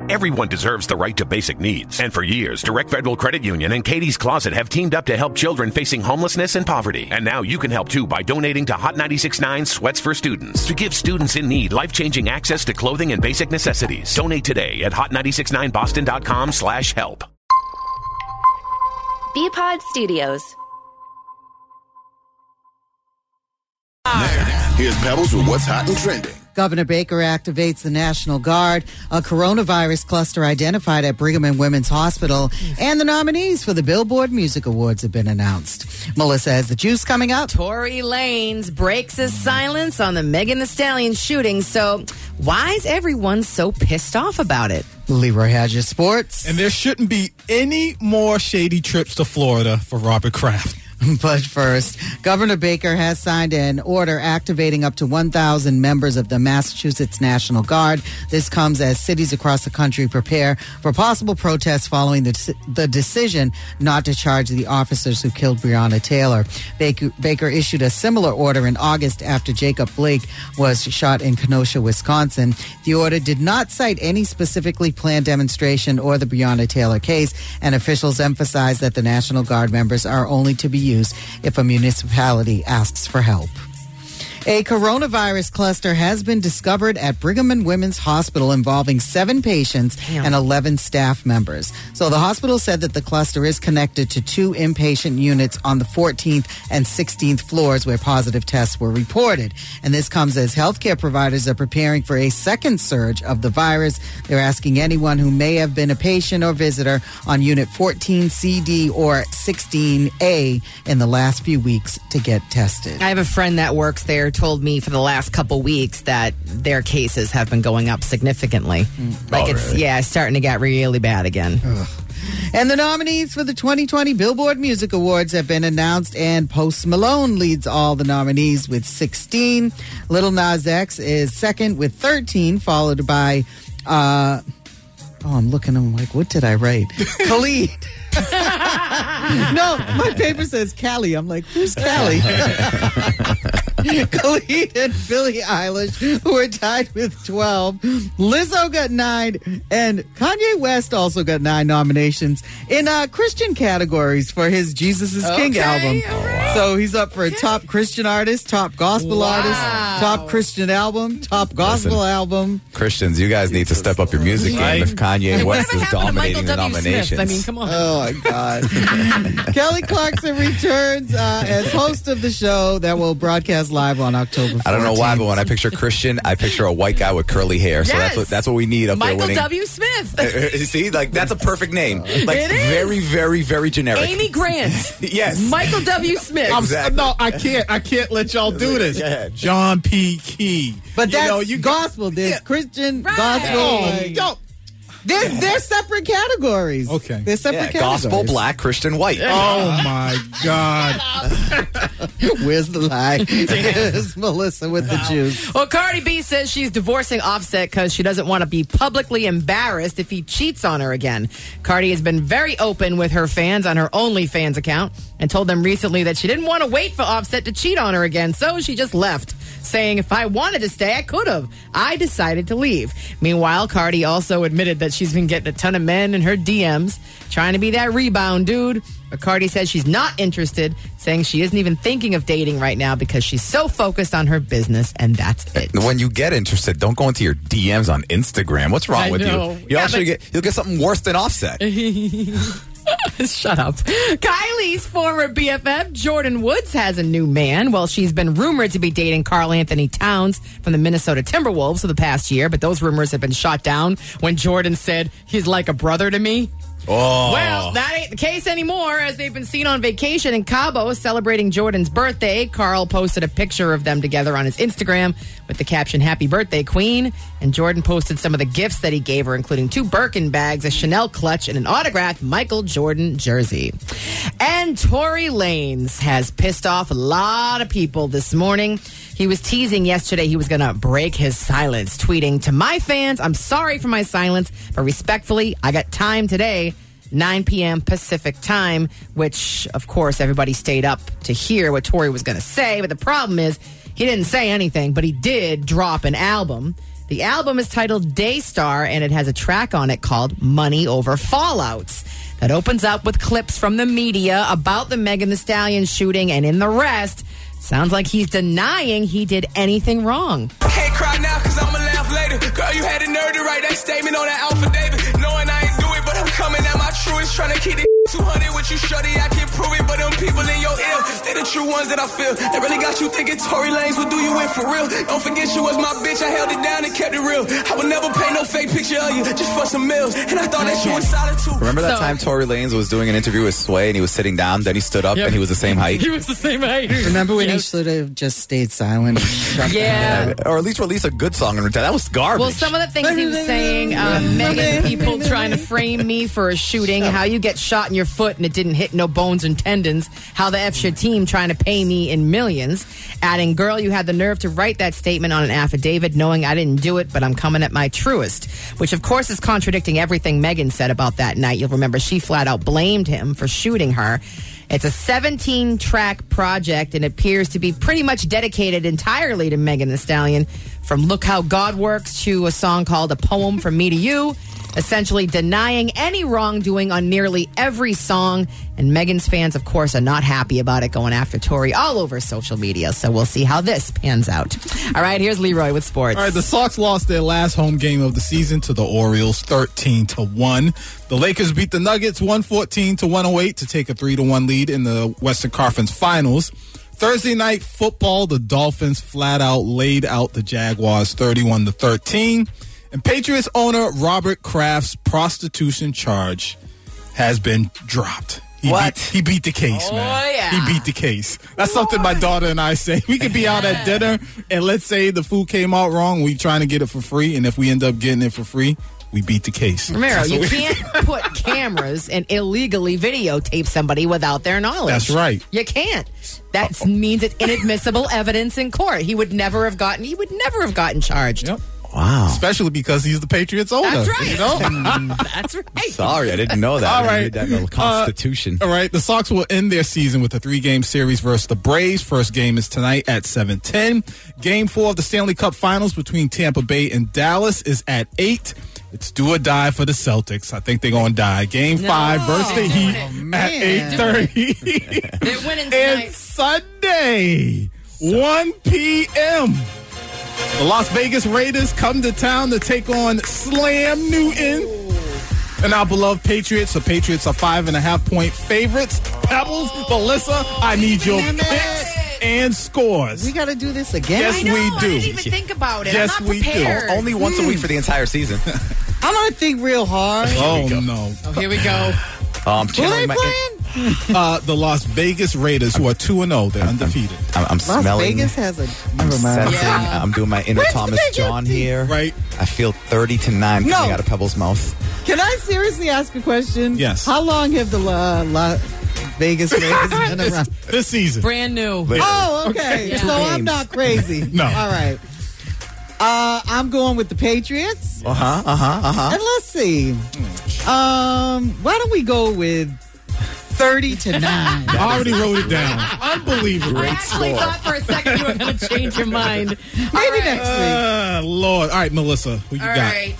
Everyone deserves the right to basic needs. And for years, Direct Federal Credit Union and Katie's Closet have teamed up to help children facing homelessness and poverty. And now you can help too by donating to Hot 96.9 Sweats for Students to give students in need life-changing access to clothing and basic necessities. Donate today at hot969boston.com/help. BPod Studios. Now, here's Pebbles with what's hot and trending. Governor Baker activates the National Guard, a coronavirus cluster identified at Brigham and Women's Hospital, and the nominees for the Billboard Music Awards have been announced. Melissa has the juice coming up. Tory Lanez breaks his silence on the Megan Thee Stallion shooting. So why is everyone so pissed off about it? Leroy has your sports. And there shouldn't be any more shady trips to Florida for Robert Kraft. But first, Governor Baker has signed an order activating up to 1,000 members of the Massachusetts National Guard. This comes as cities across the country prepare for possible protests following the decision not to charge the officers who killed Breonna Taylor. Baker issued a similar order in August after Jacob Blake was shot in Kenosha, Wisconsin. The order did not cite any specifically planned demonstration or the Breonna Taylor case, and officials emphasized that the National Guard members are only to be used if a municipality asks for help. A coronavirus cluster has been discovered at Brigham and Women's Hospital involving 7 patients and 11 staff members. So the hospital said that the cluster is connected to 2 inpatient units on the 14th and 16th floors where positive tests were reported. And this comes as healthcare providers are preparing for a second surge of the virus. They're asking anyone who may have been a patient or visitor on Unit 14C, D, or 16A in the last few weeks to get tested. I have a friend that works there, told me for the last couple weeks that their cases have been going up significantly. Really? Starting to get really bad again. Ugh. And the nominees for the 2020 Billboard Music Awards have been announced, and Post Malone leads all the nominees with 16. Lil Nas X is second with 13, followed by I'm looking, I'm like, what did I write? Khalid. No, my paper says Callie. I'm like, who's Callie? Khalid and Billie Eilish, who are tied with 12. Lizzo got 9, and Kanye West also got 9 nominations in Christian categories for his Jesus is King album. Right. So he's up for a top Christian artist, top gospel artist, top Christian album, top gospel album. Christians, you guys need to step up your music game if Kanye West is dominating the nominations. Smith? I mean, come on. Oh, my God. Kelly Clarkson returns as host of the show that will broadcast live on October 14th. I don't know why, but when I picture Christian, I picture a white guy with curly hair. So that's what we need up Michael there winning. W. Smith. See, like that's a perfect name. Like it is. Very, very, very generic. Amy Grant. Yes. Michael W. Smith. Exactly. No, I can't let y'all do this. John P. Key. But that's gospel. There's Christian, gospel. They're separate categories. Okay. They're separate categories. Gospel, black, Christian, white. Oh, my God. Where's the lie? Here's Melissa with the juice. Well, Cardi B says she's divorcing Offset because she doesn't want to be publicly embarrassed if he cheats on her again. Cardi has been very open with her fans on her OnlyFans account and told them recently that she didn't want to wait for Offset to cheat on her again, so she just left, saying, if I wanted to stay, I could have. I decided to leave. Meanwhile, Cardi also admitted that she's been getting a ton of men in her DMs trying to be that rebound dude. But Cardi says she's not interested, saying she isn't even thinking of dating right now because she's so focused on her business, and that's it. When you get interested, don't go into your DMs on Instagram. What's wrong with you? You'll get something worse than Offset. Shut up. Kylie's former BFF, Jordan Woods, has a new man. Well, she's been rumored to be dating Karl Anthony Towns from the Minnesota Timberwolves for the past year, but those rumors have been shot down when Jordan said, he's like a brother to me. Oh. Well, that ain't the case anymore, as they've been seen on vacation in Cabo celebrating Jordan's birthday. Karl posted a picture of them together on his Instagram with the caption, Happy Birthday, Queen. And Jordan posted some of the gifts that he gave her, including 2 Birkin bags, a Chanel clutch, and an autographed Michael Jordan jersey. And Tory Lanez has pissed off a lot of people this morning. He was teasing yesterday he was going to break his silence, tweeting, to my fans, I'm sorry for my silence, but respectfully, I got time today, 9 p.m. Pacific time, which, of course, everybody stayed up to hear what Tory was going to say. But the problem is he didn't say anything, but he did drop an album. The album is titled Daystar, and it has a track on it called Money Over Fallouts that opens up with clips from the media about the Megan Thee Stallion shooting, and in the rest, sounds like he's denying he did anything wrong. Can't cry now because I'ma laugh later. Girl, you had the nerve to write that statement on that affidavit. Knowing I ain't do it, but I'm coming at my truest. Trying to keep it 200 with you, shorty. I can prove it, but them people in your ear, they the true ones that I feel. They really got you thinking Tory Lanez would do you in for real. Don't forget you was my bitch. I held it down and kept it real. I would never pay no fake picture of you just for some meals. And I thought that you was solid too. Remember that time Tory Lanez was doing an interview with Sway and he was sitting down, then he stood up and he was the same height? He was the same height. Remember when he should have just stayed silent? Yeah. Or at least release a good song and retire. That was garbage. Well, some of the things he was saying, Megan, people trying to frame me for a shooting, how you get shot in your foot and it didn't hit no bones and tendons, how the F's your team trying to pay me in millions, adding, girl, you had the nerve to write that statement on an affidavit knowing I didn't do it, but I'm coming at my truest, which of course is contradicting everything Megan said about that night. You'll remember she flat out blamed him for shooting her. It's a 17-track project and appears to be pretty much dedicated entirely to Megan Thee Stallion, from Look How God Works to a song called A Poem From Me to You, essentially denying any wrongdoing on nearly every song. And Megan's fans, of course, are not happy about it, going after Tory all over social media. So we'll see how this pans out. All right, here's Leroy with sports. All right, the Sox lost their last home game of the season to the Orioles 13-1. The Lakers beat the Nuggets 114-108 to take a 3-1 lead in the Western Conference Finals. Thursday night football, the Dolphins flat out laid out the Jaguars 31-13. And Patriots owner Robert Kraft's prostitution charge has been dropped. He beat the case, man. Yeah. He beat the case. That's something my daughter and I say. We could be out at dinner, and let's say the food came out wrong. We trying to get it for free, and if we end up getting it for free, we beat the case. Romero, you can't put cameras and illegally videotape somebody without their knowledge. That's right. You can't. That means it's inadmissible evidence in court. He would never have gotten charged. Yep. Wow. Especially because he's the Patriots owner. That's right. You know? That's right. Sorry, I didn't know that. All I right. didn't read that in the Constitution. All right. The Sox will end their season with a 3-game series versus the Braves. First game is tonight at 7:10. Game 4 of the Stanley Cup Finals between Tampa Bay and Dallas is at 8. It's do or die for the Celtics. I think they're going to die. Game 5 versus the Heat at 8:30. They're winning tonight. And Sunday, 1 p.m., the Las Vegas Raiders come to town to take on Slam Newton and our beloved Patriots. The Patriots are 5.5-point favorites. Pebbles, Melissa, I need your picks and scores. We got to do this again. Yes, I know, we do. I didn't even think about it. Yes, I'm not we do. prepared. Only once a week for the entire season. I'm going to think real hard. Oh, no. Oh, here we go. I'm Who channeling they my. playing? The Las Vegas Raiders, who are 2-0. They're undefeated. I'm Las smelling. Vegas has a... I'm Never mind. sensing. Yeah. I'm doing my inner Where's Thomas Vegas? John here. Right. I feel 30-9 coming No. out of Pebble's mouth. Can I seriously ask a question? Yes. How long have the Vegas Raiders been around? This season. Brand new. Oh, okay. Yeah. So I'm games. not crazy. No. All right. I'm going with the Patriots. And let's see. Why don't we go with 30-9? I already wrote it down. Unbelievable. I actually thought for a second you were going to change your mind. Maybe next week. Lord. All right, Melissa, who you All got? right.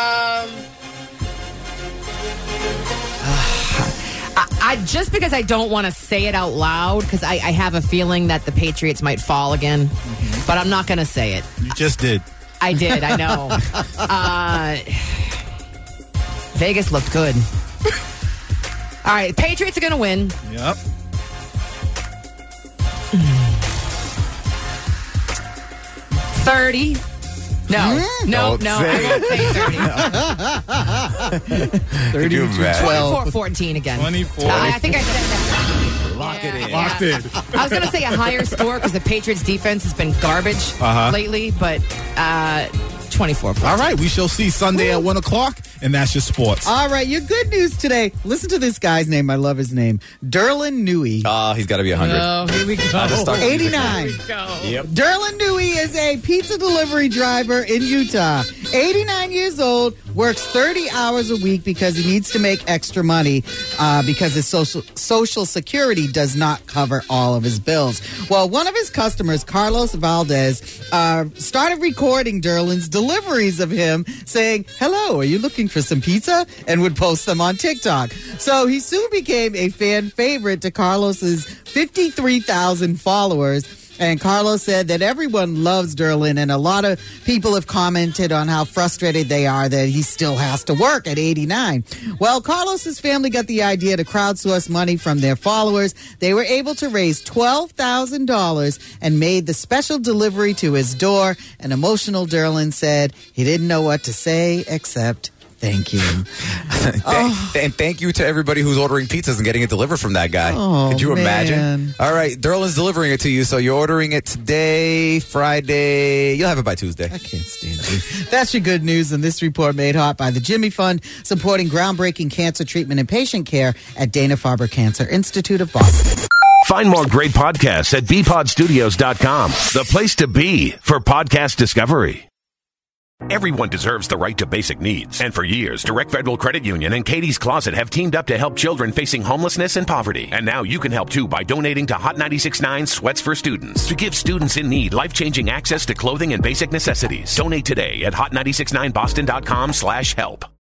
I just because I don't want to say it out loud, because I have a feeling that the Patriots might fall again, but I'm not going to say it. You just did. I did, I know. Vegas looked good. All right, Patriots are going to win. Yep. $30. No, Don't I say won't say 30. 32-12. 24-14 again. 24. I think I said that. Lock it in. Locked in. I was going to say a higher score because the Patriots defense has been garbage lately, but 24. All right, we shall see Sunday at 1 o'clock. and that's your sports. All right, your good news today. Listen to this guy's name. I love his name. Derlin Newey. He's got to be 100. Oh, here we go. 89. Here we go. Yep. Derlin Newey is a pizza delivery driver in Utah. 89 years old, works 30 hours a week because he needs to make extra money because his social security does not cover all of his bills. Well, one of his customers, Carlos Valdez, started recording Derlin's deliveries of him saying, "Hello, are you looking for some pizza?" and would post them on TikTok. So he soon became a fan favorite to Carlos's 53,000 followers. And Carlos said that everyone loves Derlin, and a lot of people have commented on how frustrated they are that he still has to work at 89. Well, Carlos's family got the idea to crowdsource money from their followers. They were able to raise $12,000 and made the special delivery to his door. An emotional Derlin said he didn't know what to say except thank you. And thank you to everybody who's ordering pizzas and getting it delivered from that guy. Oh, could you man. imagine? All right, Derlin's delivering it to you, so you're ordering it today, Friday. You'll have it by Tuesday. I can't stand you. That's your good news, and this report made hot by the Jimmy Fund, supporting groundbreaking cancer treatment and patient care at Dana-Farber Cancer Institute of Boston. Find more great podcasts at bpodstudios.com, the place to be for podcast discovery. Everyone deserves the right to basic needs. And for years, Direct Federal Credit Union and Katie's Closet have teamed up to help children facing homelessness and poverty. And now you can help too by donating to Hot 96.9 Sweats for Students to give students in need life-changing access to clothing and basic necessities. Donate today at hot969boston.com/help.